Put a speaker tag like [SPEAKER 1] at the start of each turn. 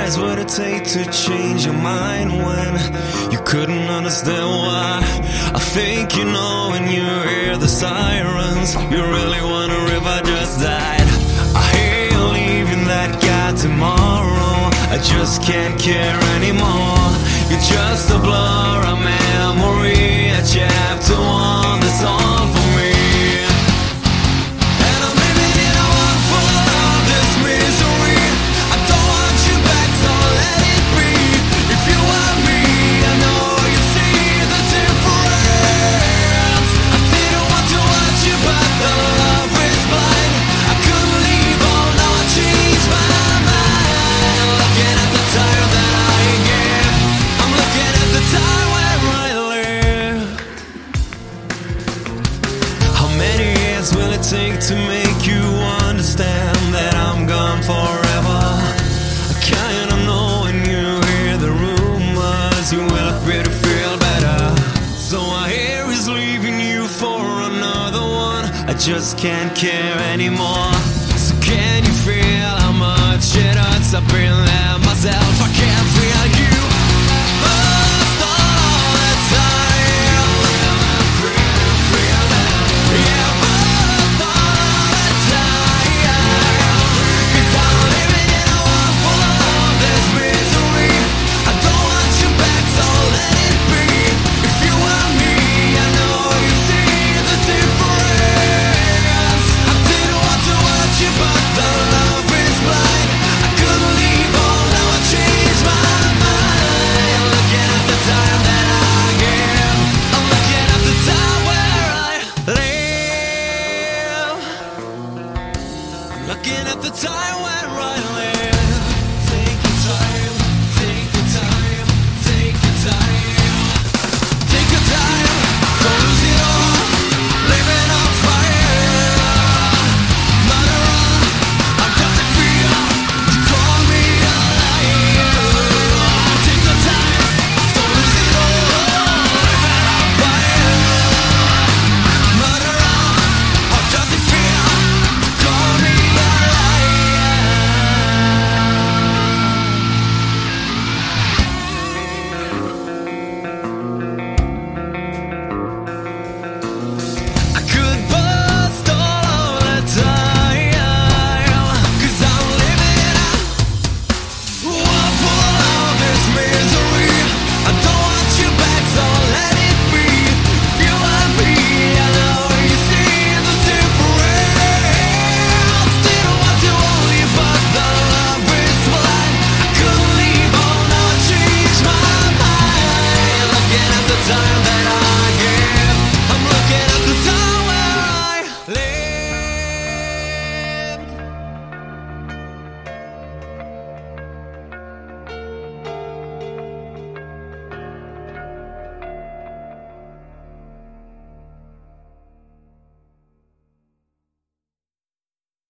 [SPEAKER 1] eyes would it take to change your mind when you couldn't understand why? I think you know when you hear the sirens, you really wonder if I just died. I hear you leaving that guy tomorrow, I just can't care anymore. You're just a blur, a memory, a chapter one that's all for me. And I'm living in a world full of this misery. I don't want you back, so let it be. If you want me, I know you see the difference. I didn't want to watch you, but the love is blind. I couldn't leave, oh no, I changed my mind. Looking at the time that I gave, I'm looking at the time where I live. How many years will it take to make you understand that I'm gone forever? I kinda know when you hear the rumors, you will agree to feel better. So I hear he's leaving you for another one, I just can't care anymore. So can you feel how much it hurts? I've been